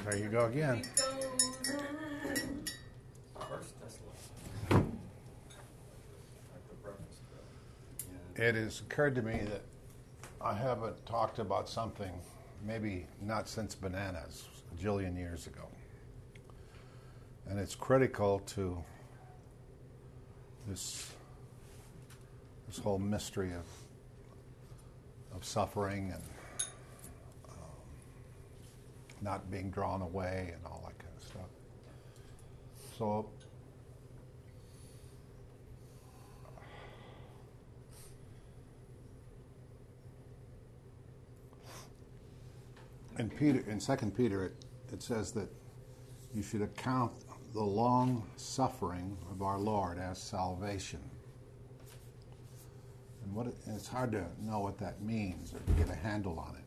There you go again. It has occurred to me that I haven't talked about something, maybe not since bananas, a jillion years ago. And it's critical to this whole mystery of suffering and not being drawn away and all that kind of stuff. So in 2 Peter, it says that you should account the long suffering of our Lord as salvation. And it's hard to know what that means or to get a handle on it.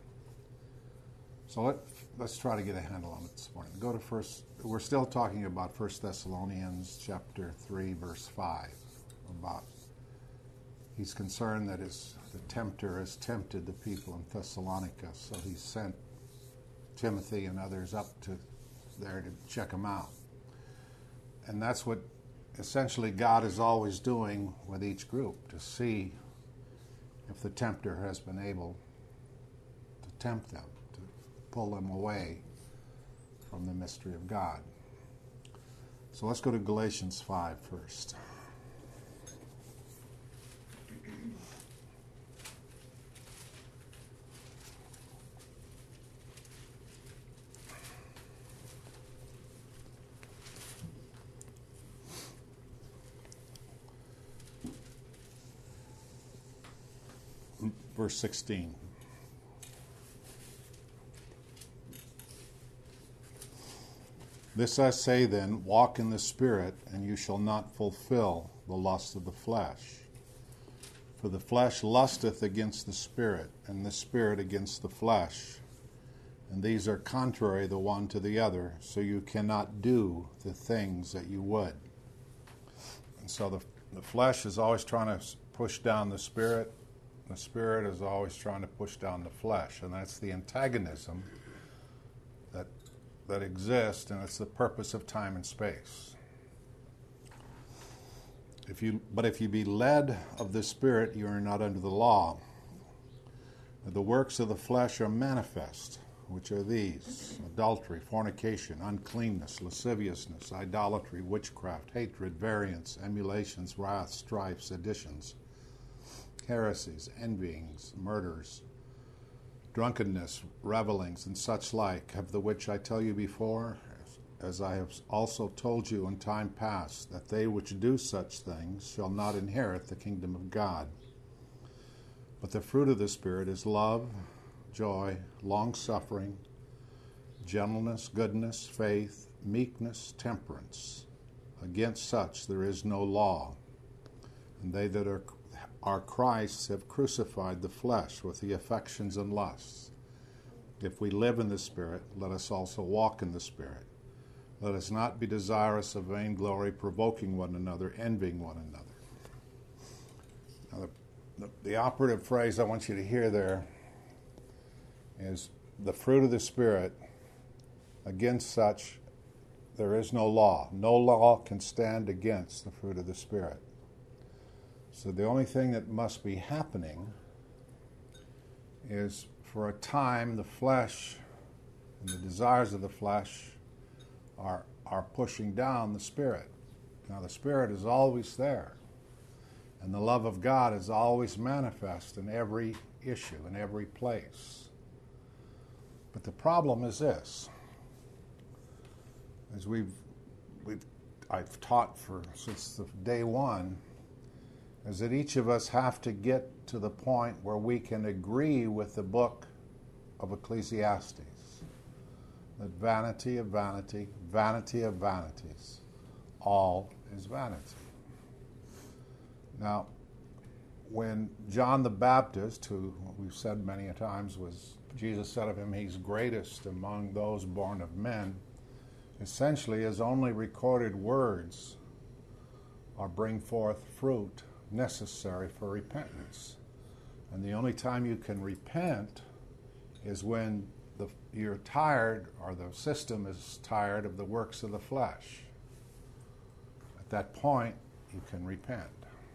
So let's try to get a handle on it this morning. We're still talking about 1 Thessalonians chapter 3, verse 5, about he's concerned that the tempter has tempted the people in Thessalonica, so he sent Timothy and others up to there to check them out. And that's what essentially God is always doing with each group, to see if the tempter has been able to tempt them, to pull them away from the mystery of God. So let's go to Galatians 5 first. Verse 16. This I say then, walk in the Spirit, and you shall not fulfill the lust of the flesh. For the flesh lusteth against the Spirit, and the Spirit against the flesh. And these are contrary the one to the other, so you cannot do the things that you would. And so the flesh is always trying to push down the Spirit. The Spirit is always trying to push down the flesh, and that's the antagonism that exists, and it's the purpose of time and space. But if you be led of the Spirit, you are not under the law. The works of the flesh are manifest, which are these: adultery, fornication, uncleanness, lasciviousness, idolatry, witchcraft, hatred, variance, emulations, wrath, strife, seditions, heresies, envyings, murders, drunkenness, revelings, and such like, of the which I tell you before, as I have also told you in time past, that they which do such things shall not inherit the kingdom of God. But the fruit of the Spirit is love, joy, long-suffering, gentleness, goodness, faith, meekness, temperance. Against such there is no law. And they that are Christ's have crucified the flesh with the affections and lusts. If we live in the Spirit, let us also walk in the Spirit. Let us not be desirous of vainglory, provoking one another, envying one another. Now, the operative phrase I want you to hear there is the fruit of the Spirit. Against such there is no law. No law can stand against the fruit of the Spirit. So the only thing that must be happening is, for a time, the flesh and the desires of the flesh are pushing down the Spirit. Now the Spirit is always there, and the love of God is always manifest in every issue, in every place. But the problem is this: as I've taught since the day one, is that each of us have to get to the point where we can agree with the book of Ecclesiastes, that vanity of vanity, vanity of vanities, all is vanity. Now, when John the Baptist, who we've said many a times Jesus said of him, he's greatest among those born of men, essentially his only recorded words are bring forth fruit necessary for repentance. And the only time you can repent is when you're tired, or the system is tired of the works of the flesh. At that point, you can repent.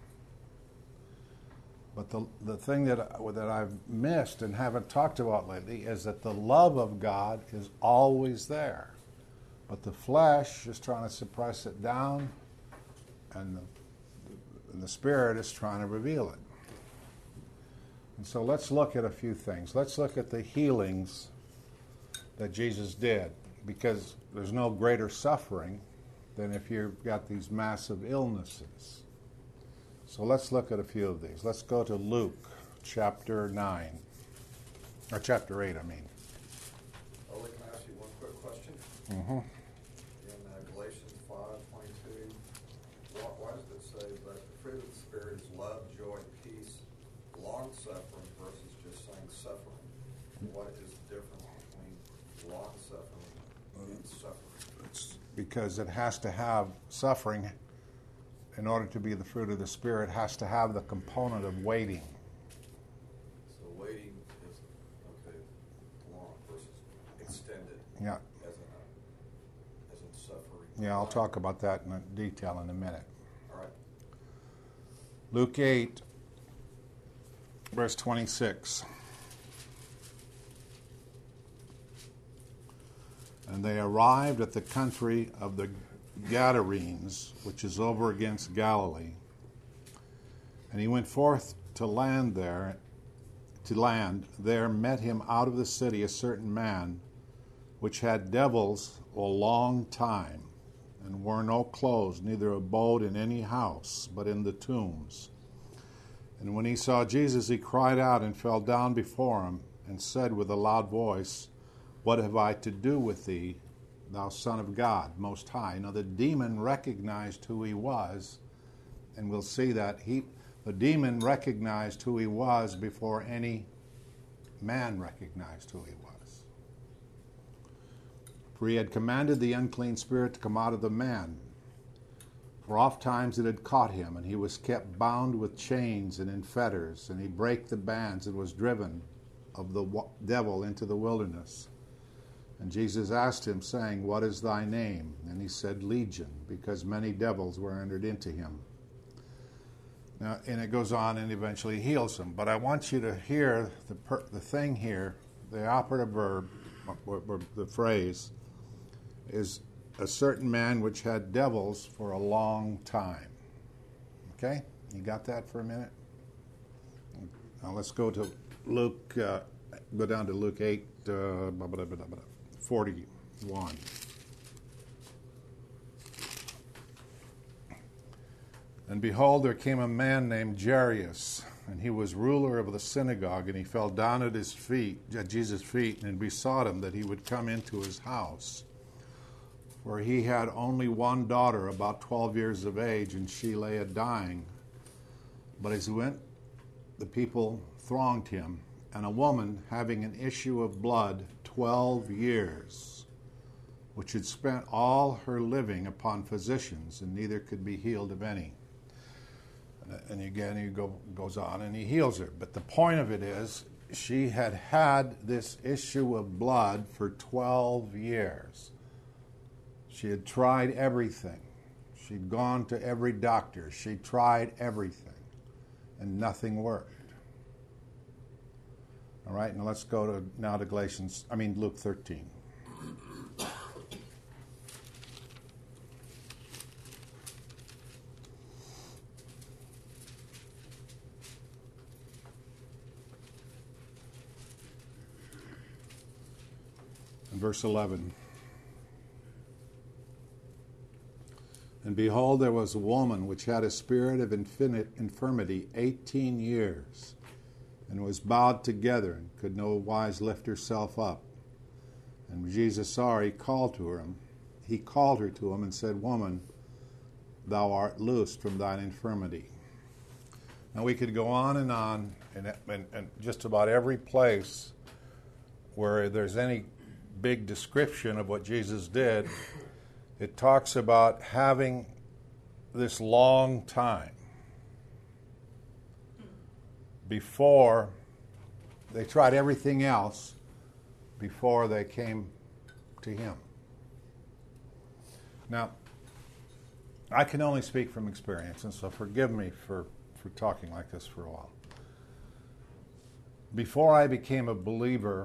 But the thing that I've missed and haven't talked about lately is that the love of God is always there. But the flesh is trying to suppress it down, and the Spirit is trying to reveal it. And so let's look at a few things. Let's look at the healings that Jesus did, because there's no greater suffering than if you've got these massive illnesses. So let's look at a few of these. Let's go to Luke chapter 9, or chapter 8, I mean. Can I ask you one quick question? Mm-hmm. In Galatians 5:22, why does it say that the fruit of the Spirit is love, joy, peace, long-suffering versus just saying suffering? What is the difference between long-suffering and suffering? It's because it has to have suffering. In order to be the fruit of the Spirit, has to have the component of waiting. So waiting is, long versus extended. Yeah. As in suffering. Yeah, I'll talk about that in detail in a minute. All right. Luke 8, verse 26. And they arrived at the country of the Gadarenes, which is over against Galilee. And he went forth to land. There met him out of the city a certain man, which had devils a long time, and wore no clothes, neither abode in any house, but in the tombs. And when he saw Jesus, he cried out and fell down before him, and said with a loud voice, What have I to do with thee, thou Son of God, Most High? Now the demon recognized who he was, and we'll see that the demon recognized who he was before any man recognized who he was. For he had commanded the unclean spirit to come out of the man. For oft times it had caught him, and he was kept bound with chains and in fetters, and he brake the bands and was driven of the devil into the wilderness. And Jesus asked him, saying, What is thy name? And he said, Legion, because many devils were entered into him. Now, and it goes on and eventually heals him. But I want you to hear the thing here, the operative verb, or the phrase, is a certain man which had devils for a long time. Okay? You got that for a minute? Now let's go to Luke, go down to Luke 8, 41. And behold, there came a man named Jairus, and he was ruler of the synagogue, and he fell down at Jesus' feet, and besought him that he would come into his house. For he had only one daughter, about 12 years of age, and she lay a-dying. But as he went, the people thronged him, and a woman having an issue of blood 12 years, which had spent all her living upon physicians, and neither could be healed of any. And again, he goes on and he heals her. But the point of it is, she had had this issue of blood for 12 years. She had tried everything. She'd gone to every doctor. She tried everything, and nothing worked. All right, now let's go to Luke 13. And verse 11. And behold, there was a woman which had a spirit of infirmity 18 years, and was bowed together, and could no wise lift herself up. And when Jesus saw her, he called her to him, and said, Woman, thou art loosed from thine infirmity. Now we could go on, and just about every place where there's any big description of what Jesus did, it talks about having this long time before they tried everything else before they came to him. Now, I can only speak from experience, and so forgive me for talking like this for a while. Before I became a believer,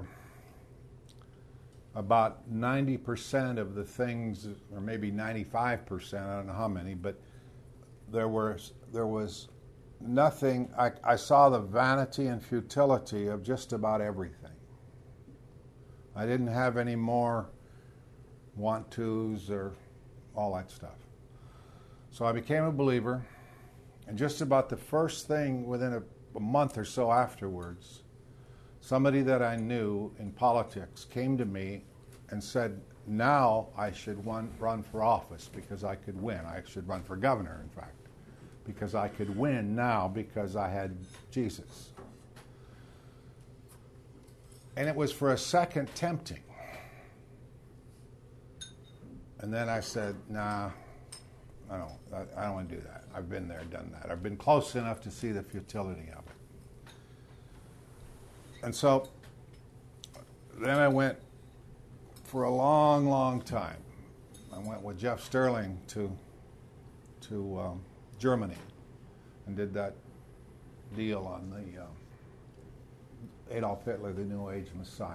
about 90% of the things, or maybe 95%, I don't know how many, but there was nothing. I saw the vanity and futility of just about everything. I didn't have any more want-tos or all that stuff. So I became a believer, and just about the first thing within a month or so afterwards, somebody that I knew in politics came to me and said, now I should run for office because I could win. I should run for governor, in fact, because I could win now because I had Jesus. And it was for a second tempting. And then I said, nah, I don't want to do that. I've been there, done that. I've been close enough to see the futility of it. And so then I went for a long, long time. I went with Jeff Sterling to Germany and did that deal on the Adolf Hitler, the New Age Messiah.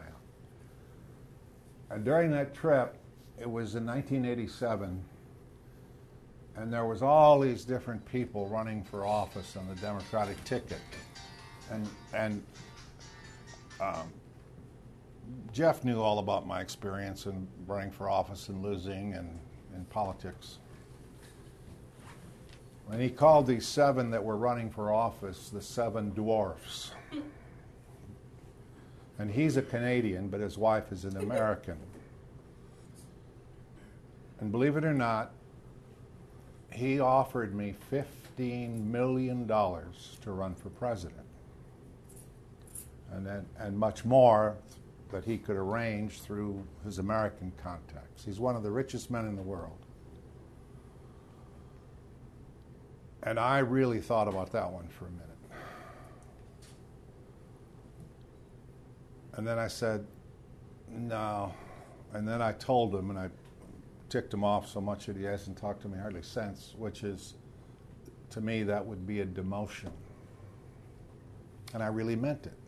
And during that trip, it was in 1987, and there was all these different people running for office on the Democratic ticket. And Jeff knew all about my experience in running for office and losing and in politics. And he called these 7 that were running for office the 7 dwarfs. And he's a Canadian, but his wife is an American. And believe it or not, he offered me $15 million to run for president. And much more that he could arrange through his American contacts. He's one of the richest men in the world. And I really thought about that one for a minute. And then I said, no. And then I told him, and I ticked him off so much that he hasn't talked to me hardly since, which is, to me, that would be a demotion. And I really meant it.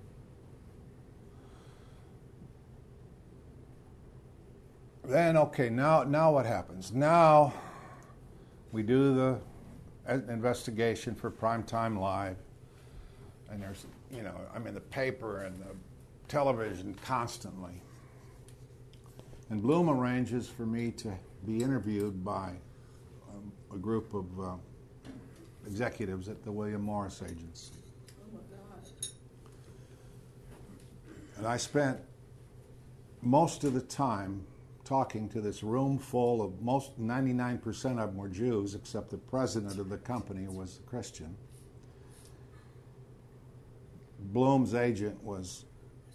Then, okay, now what happens? Now we do the investigation for Primetime Live, and there's, I'm in the paper and the television constantly. And Bloom arranges for me to be interviewed by a group of executives at the William Morris Agency. Oh my God. And I spent most of the time talking to this room full of 99% of them were Jews, except the president of the company was a Christian. Bloom's agent was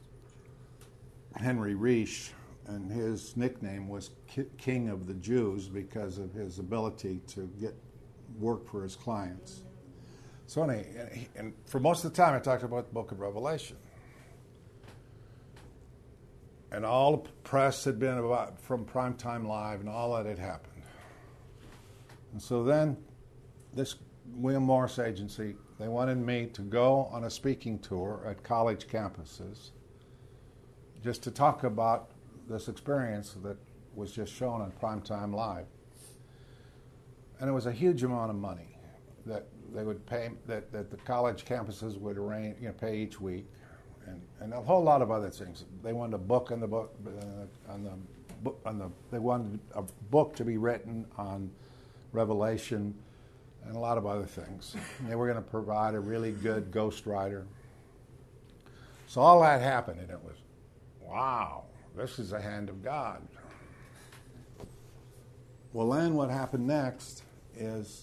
Henry Reisch, and his nickname was King of the Jews because of his ability to get work for his clients. So and for most of the time I talked about the book of Revelation. And all the press had been about from Primetime Live, and all that had happened. And so then this William Morris Agency, they wanted me to go on a speaking tour at college campuses just to talk about this experience that was just shown on Primetime Live. And it was a huge amount of money that they would pay, that the college campuses would pay each week. And a whole lot of other things. They wanted a book on the book, they wanted a book to be written on Revelation, and a lot of other things. And they were going to provide a really good ghostwriter. So all that happened, and it was, wow, this is the hand of God. Well, then what happened next is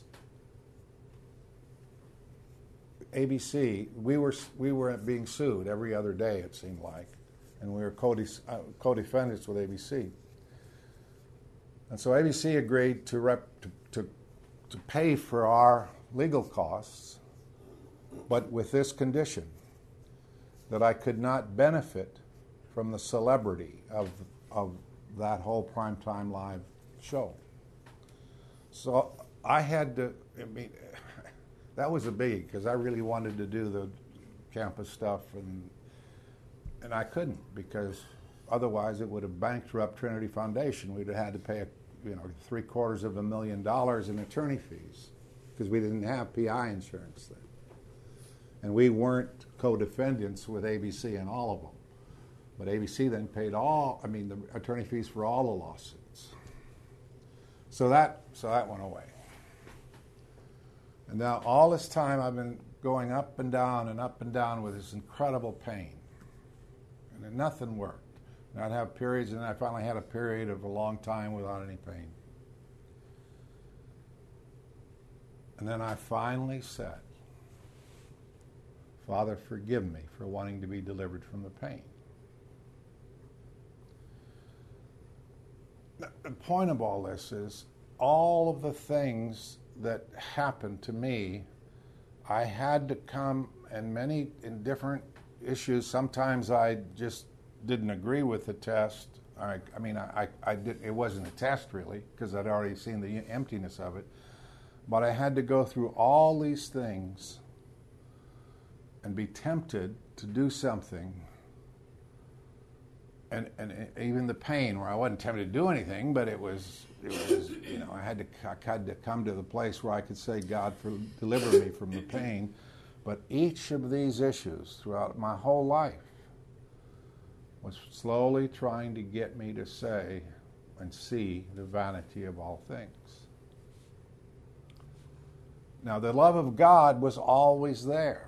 ABC, we were being sued every other day, it seemed like, and we were co-defendants with ABC. And so ABC agreed to pay for our legal costs, but with this condition, that I could not benefit from the celebrity of that whole primetime live show. So I had to, that was a biggie because I really wanted to do the campus stuff, and I couldn't because otherwise it would have bankrupted Trinity Foundation. We'd have had to pay $750,000 in attorney fees because we didn't have PI insurance then. And we weren't co-defendants with ABC in all of them. But ABC then paid the attorney fees for all the lawsuits. So that went away. And now all this time I've been going up and down with this incredible pain. And then nothing worked. And I'd have periods, and I finally had a period of a long time without any pain. And then I finally said, Father, forgive me for wanting to be delivered from the pain. The point of all this is all of the things that happened to me, I had to come in different issues. Sometimes I just didn't agree with the test. I did. It wasn't a test really because I'd already seen the emptiness of it. But I had to go through all these things and be tempted to do something. And even the pain, where I wasn't tempted to do anything, but it was I had to come to the place where I could say, God, deliver me from the pain. But each of these issues throughout my whole life was slowly trying to get me to say and see the vanity of all things. Now, the love of God was always there.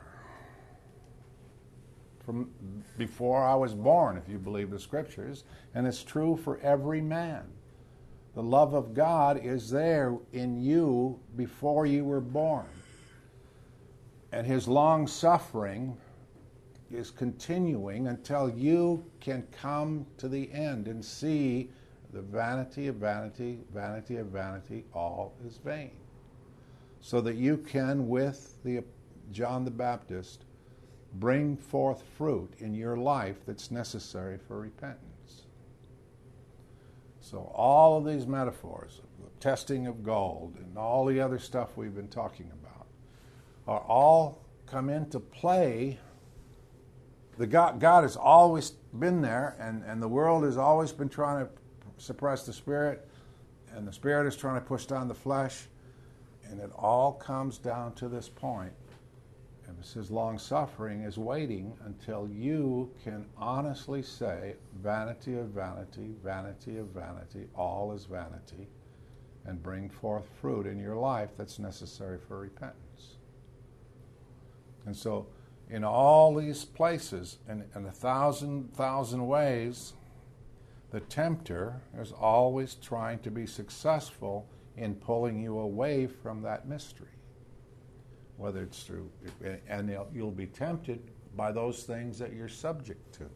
From before I was born, if you believe the scriptures, and it's true for every man. The love of God is there in you before you were born. And his long suffering is continuing until you can come to the end and see the vanity of vanity, vanity of vanity, all is vain. So that you can, with John the Baptist, bring forth fruit in your life that's necessary for repentance. So all of these metaphors, the testing of gold and all the other stuff we've been talking about, are all come into play. God has always been there, and the world has always been trying to suppress the Spirit, and the Spirit is trying to push down the flesh, and it all comes down to this point. And his long suffering is waiting until you can honestly say, vanity of vanity, vanity of vanity, all is vanity, and bring forth fruit in your life that's necessary for repentance. And so, in all these places, in 1,000 ways, the tempter is always trying to be successful in pulling you away from that mystery. Whether it's through, and you'll be tempted by those things that you're subject to.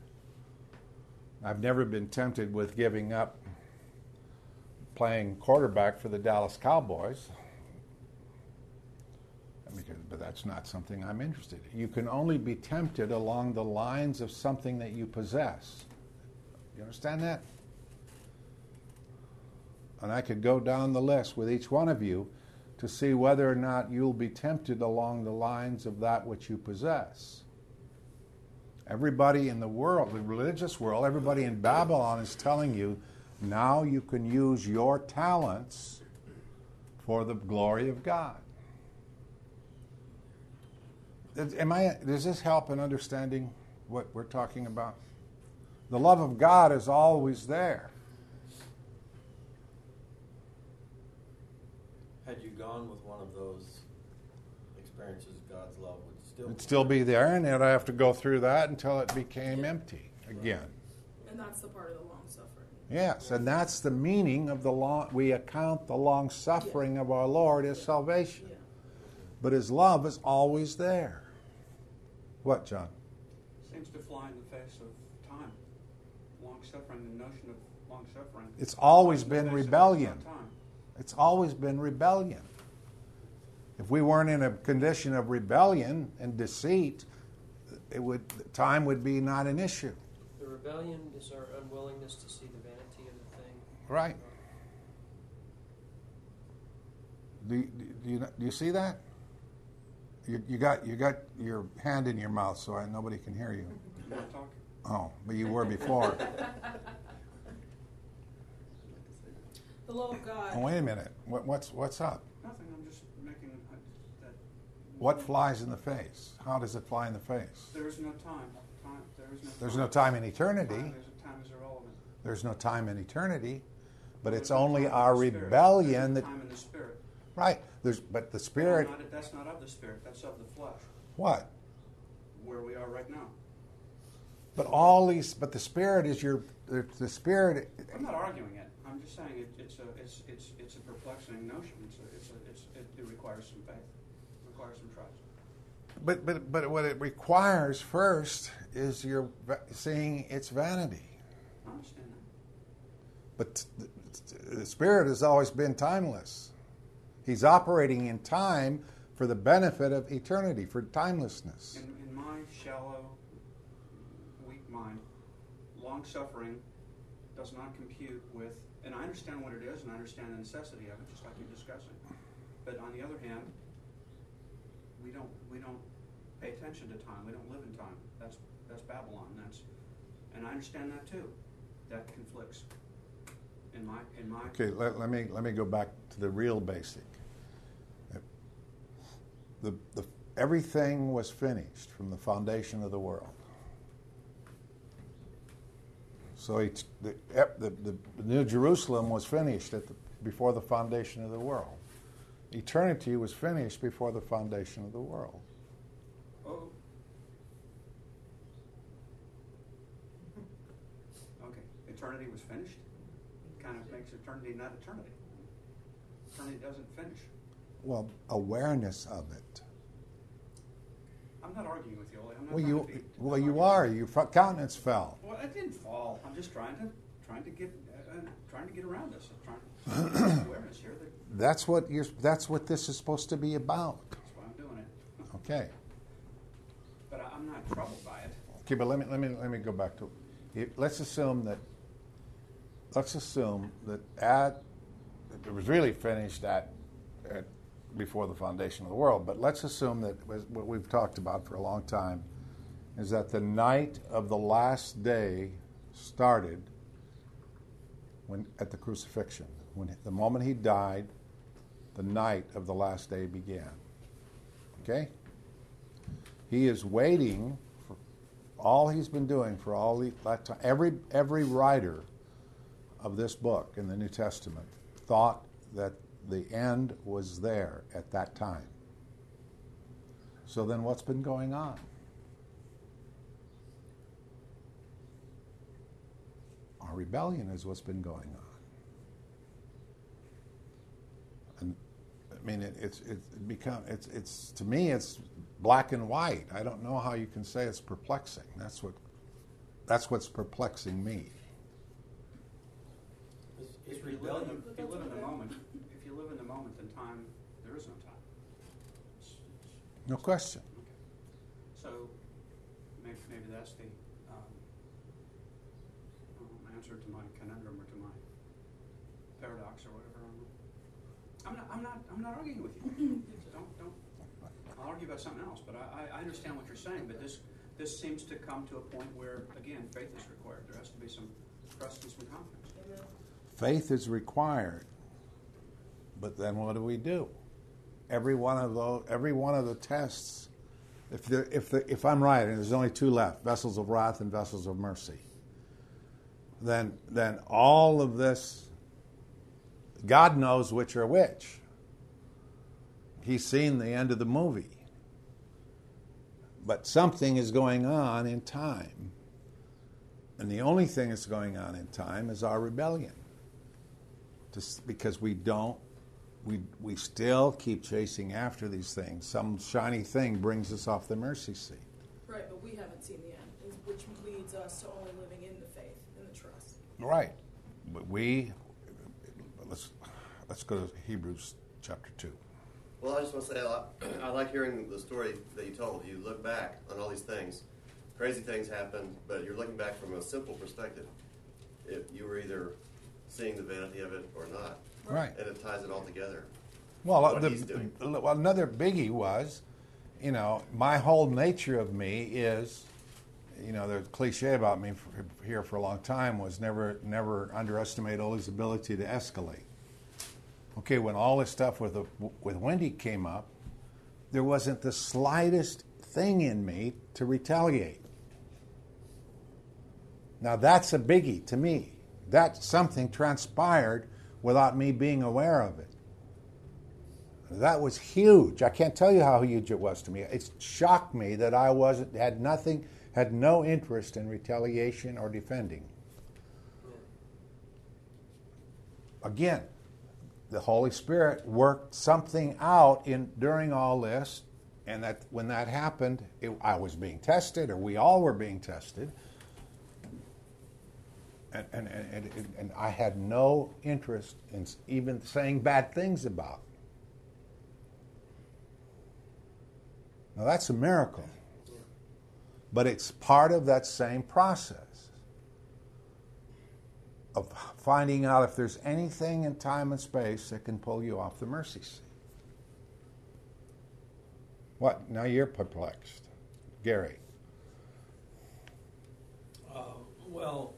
I've never been tempted with giving up playing quarterback for the Dallas Cowboys, but that's not something I'm interested in. You can only be tempted along the lines of something that you possess. You understand that? And I could go down the list with each one of you to see whether or not you'll be tempted along the lines of that which you possess. Everybody in the world, the religious world, everybody in Babylon is telling you, now you can use your talents for the glory of God. Does this help in understanding what we're talking about? The love of God is always there. Had you gone with one of those experiences, God's love would still be there, and I'd have to go through that until it became empty again. And that's the part of the long suffering. Yes, and that's the meaning of the long. We account the long suffering of our Lord as salvation, but His love is always there. What, John? Seems to fly in the face of time. Long suffering, the notion of long suffering. It's always been rebellion. It's always been rebellion. If we weren't in a condition of rebellion and deceit, time would be not an issue. The rebellion is our unwillingness to see the vanity of the thing. Right. Do you see that? You got your hand in your mouth, so nobody can hear you. I'm not talking. Oh, but you were before. The love of God. Oh, wait a minute. What's up? Nothing. I'm just making that. What flies in the face? How does it fly in the face? There is no time. There's no time in eternity. Time is irrelevant. There's no time in eternity, but it's There's no only time in our the Spirit. rebellion There's that. no time in the Spirit. Right. But the Spirit. That's not of the Spirit. That's of the flesh. What? Where we are right now. But the Spirit is the Spirit. I'm not arguing it. I'm just saying it's a perplexing notion. It requires some faith. It requires some trust. But what it requires first is your seeing its vanity. I understand that. But the Spirit has always been timeless. He's operating in time for the benefit of eternity, for timelessness. In my shallow, weak mind, long-suffering does not compute with, and I understand what it is, and I understand the necessity of it, just like you're discussing. But on the other hand, we don't pay attention to time. We don't live in time. That's Babylon. And I understand that too. That conflicts. In my. Okay, let me go back to the real basic. Everything was finished from the foundation of the world. So the New Jerusalem was finished before the foundation of the world. Eternity was finished before the foundation of the world. Oh. Okay. Eternity was finished. It kind of makes eternity not eternity. Eternity doesn't finish. Well, awareness of it. I'm not arguing with you, Ole. I'm not Well, you are. Your countenance fell. Well, it didn't fall. I'm just trying to get around this. I'm trying to get awareness here. That's what this is supposed to be about. That's why I'm doing it. Okay. But I'm not troubled by it. Okay, but let me go back to it. Let's assume that it was really finished at before the foundation of the world. But let's assume that what we've talked about for a long time is that the night of the last day started at the crucifixion. When the moment he died, the night of the last day began. Okay? He is waiting for all he's been doing for all that time. Every writer of this book in the New Testament thought that the end was there at that time. So then what's been going on? Our rebellion is what's been going on. And I mean, it's to me, it's black and white. I don't know how you can say it's perplexing. That's what's perplexing me. If you live in the moment, then time, there is no time. No question. Okay. So maybe that's the answer to my conundrum or to my paradox or whatever. I'm not arguing with you. Don't. I'll argue about something else. But I understand what you're saying. But this seems to come to a point where, again, faith is required. There has to be some trust and some confidence. Amen. Faith is required, but then what do? Every one of the tests. If I'm right, and there's only two left: vessels of wrath and vessels of mercy. Then all of this, God knows which are which. He's seen the end of the movie, but something is going on in time, and the only thing that's going on in time is our rebellion. Just because we still keep chasing after these things. Some shiny thing brings us off the mercy seat. Right, but we haven't seen the end, which leads us to only living in the faith and the trust. Right. But let's go to Hebrews chapter 2. Well, I just want to say I like hearing the story that you told. You look back on all these things. crazy things happened, but you're looking back from a simple perspective. If you were either seeing the vanity of it or not, Right. and it ties it all together. Well, What he's doing. another biggie was, my whole nature of me is, the cliche about me here for a long time was never underestimate Ollie's ability to escalate. Okay, when all this stuff with Wendy came up, there wasn't the slightest thing in me to retaliate. Now that's a biggie to me. That something transpired without me being aware of it. That was huge. I can't tell you how huge it was to me. It shocked me that I had no interest in retaliation or defending. Again, the Holy Spirit worked something out during all this, and that when that happened, I was being tested, or we all were being tested, and I had no interest in even saying bad things about it. Now that's a miracle, but it's part of that same process of finding out if there's anything in time and space that can pull you off the mercy seat. What? Now you're perplexed. Gary. Well,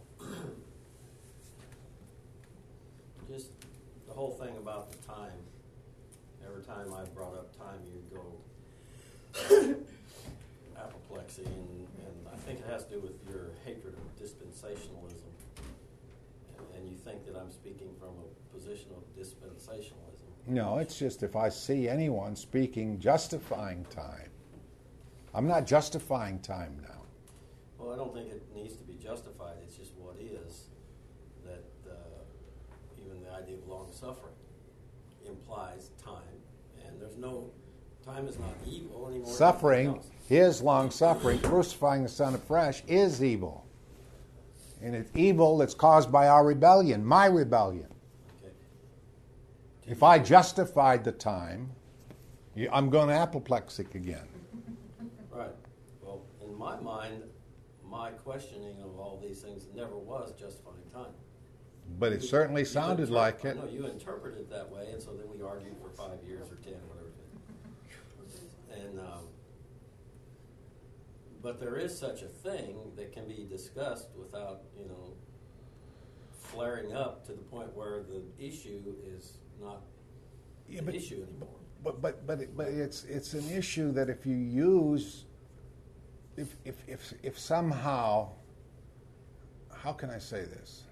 just the whole thing about the time. Every time I brought up time, you'd go apoplexy, and I think it has to do with your hatred of dispensationalism. And you think that I'm speaking from a position of dispensationalism. No, it's just if I see anyone speaking justifying time. I'm not justifying time now. Well, I don't think it needs to be justified. It's just what is. That even the idea of long suffering implies time, and there's no time is not evil anymore. Suffering, his long suffering, crucifying the Son afresh, is evil. And it's evil that's caused by our rebellion, my rebellion. Okay. If I justified the time, I'm going apoplectic again. Right. Well, in my mind, my questioning of all these things never was justifying time. But it certainly sounded like it. No, you interpreted it that way, and so then we argued for 5 years or 10, whatever it is. And but there is such a thing that can be discussed without, flaring up to the point where the issue is not an issue anymore. But it's an issue that if you use, if somehow, how can I say this?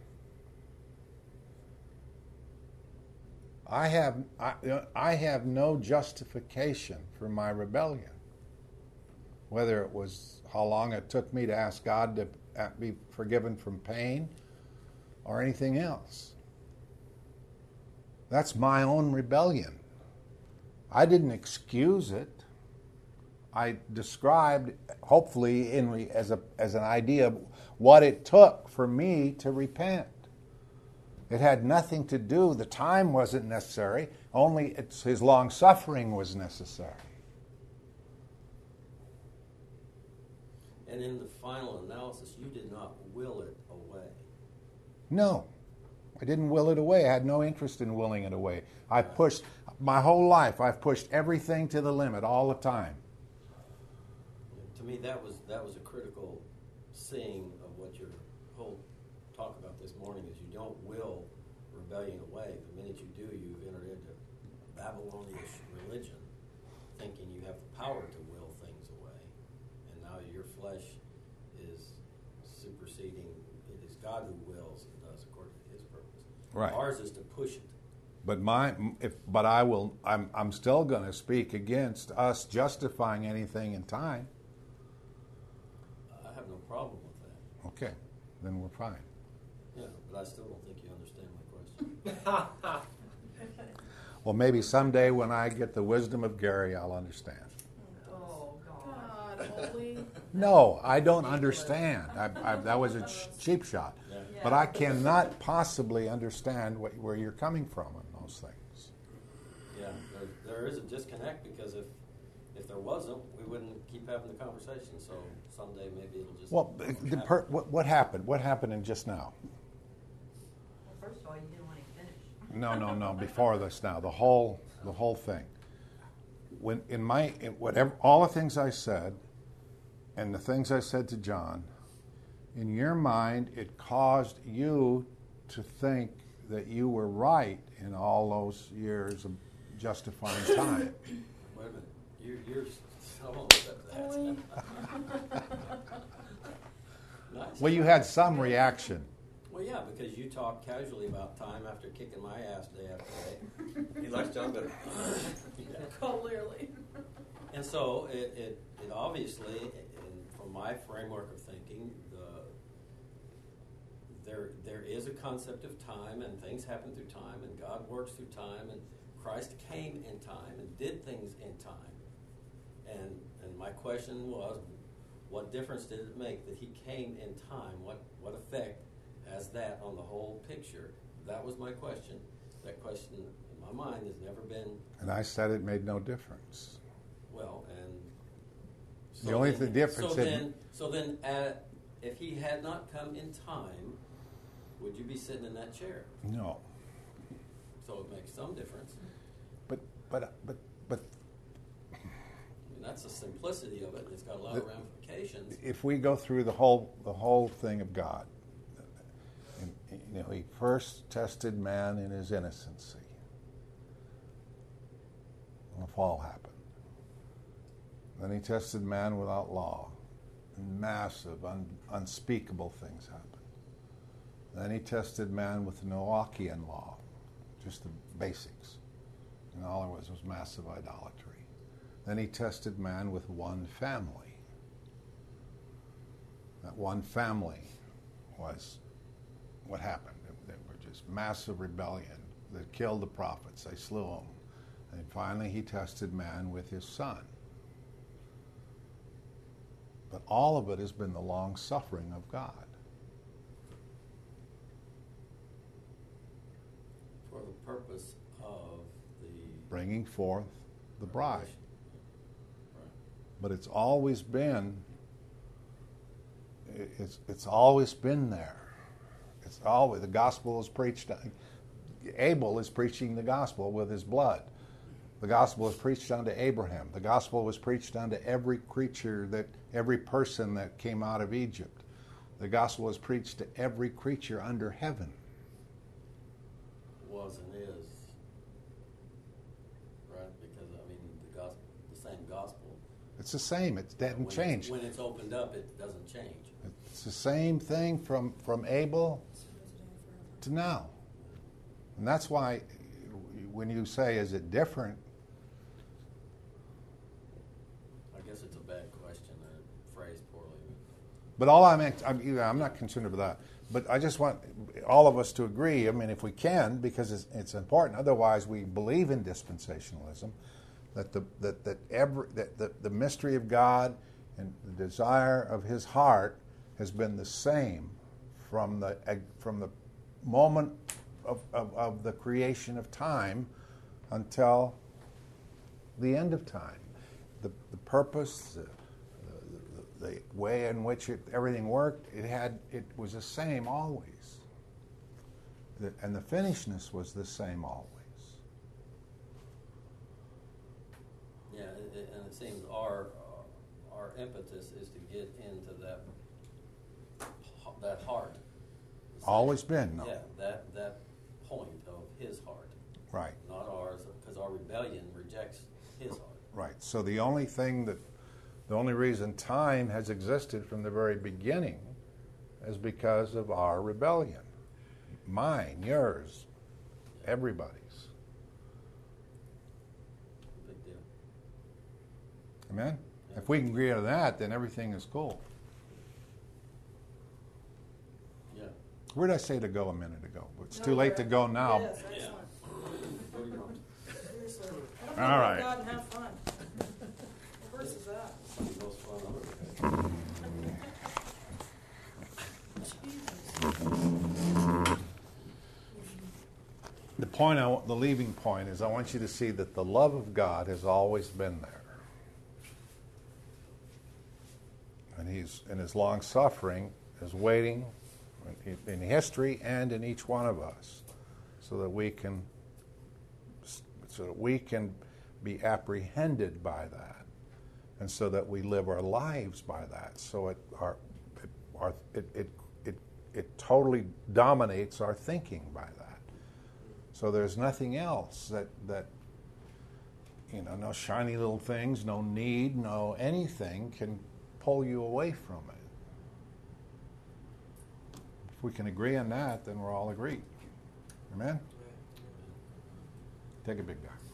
I have no justification for my rebellion. Whether it was how long it took me to ask God to be forgiven from pain or anything else. That's my own rebellion. I didn't excuse it. I described, hopefully, as an idea of what it took for me to repent. It had nothing to do, the time wasn't necessary, only his long suffering was necessary. And in the final analysis, you did not will it away. No, I didn't will it away. I had no interest in willing it away. I pushed, my whole life, I've pushed everything to the limit all the time. To me, that was a critical seeing of what your whole talk about this morning is. You don't will rebellion away. The minute you do, you've entered into Babylonian religion, thinking you have the power to will things away. And now your flesh is superseding. It is God who wills and does according to his purpose. Right. Ours is to push it. I'm still going to speak against us justifying anything in time. I have no problem with that. Okay, then we're fine. Yeah, but I still don't think you understand my question. Well, maybe someday when I get the wisdom of Gary, I'll understand. Oh, God. God, Ollie. No, I don't understand. That was a cheap shot. Yeah. But I cannot possibly understand where you're coming from on those things. Yeah, there is a disconnect because if there wasn't, we wouldn't keep having the conversation. So someday maybe it'll just. Well, happen. what happened? What happened in just now? Well, first of all, you didn't want to finish. No. Before this, now the whole thing. When all the things I said, and the things I said to John, in your mind, it caused you to think that you were right in all those years of justifying time. Wait a minute, you're so that. Nice. Well, you had some reaction. Well, yeah, because you talk casually about time after kicking my ass day after day. He likes John better. Yeah. Clearly. And so it obviously, from my framework of thinking, there is a concept of time, and things happen through time, and God works through time, and Christ came in time and did things in time. And my question was, what difference did it make that he came in time? What effect has that on the whole picture? That was my question. That question in my mind has never been. And I said it made no difference. Well, and The only difference So then, if he had not come in time, would you be sitting in that chair? No. So it makes some difference. But I mean, that's the simplicity of it, and it's got a lot of ramifications. if we go through the whole thing of God, he first tested man in his innocency. When the fall happened. Then he tested man without law. And massive, unspeakable things happened. Then he tested man with the Noachian law, just the basics. And all there was massive idolatry. Then he tested man with one family. That one family was what happened. They were just massive rebellion. They killed the prophets. They slew them. And finally he tested man with his son. But all of it has been the long suffering of God. For the purpose of the Bringing forth the bride. Right. But it's always been there. It's always, the gospel is preached. Abel is preaching the gospel with his blood. The gospel was preached unto Abraham. The gospel was preached unto every creature, every person that came out of Egypt. The gospel was preached to every creature under heaven. Was and is, right? Because the same gospel. It's the same. It doesn't change. When it's opened up, it doesn't change. It's the same thing from Abel to now. And that's why when you say, is it different? I guess it's a bad question, phrased poorly. But all I'm not concerned about that. But I just want all of us to agree, if we can, because it's important. Otherwise, we believe in dispensationalism, that the mystery of God and the desire of His heart has been the same from the moment of the creation of time until the end of time. The purpose, the way in which everything worked, it was the same always. And the finishedness was the same always. Yeah, and it seems our impetus is to get into that heart. Always been, no? Yeah, that point of His heart. Right. Not ours, because our rebellion rejects His heart. Right. So the only reason time has existed from the very beginning is because of our rebellion. Mine, yours, everybody's. Big deal. Amen? Yeah. If we can agree on that, then everything is cool. Yeah. Where did I say to go a minute ago? It's too late to go now. Yes, excellent. What do you want? Seriously. I don't All know, right. God and have fun. What verse is that? The most fun I've ever had. The leaving point is I want you to see that the love of God has always been there. his long suffering is waiting in history and in each one of us, so that we can be apprehended by that, and so that we live our lives by that. So it totally dominates our thinking by that. So there's nothing else that no shiny little things, no need, no anything can pull you away from it. If we can agree on that, then we're all agreed. Amen? Take a big guy.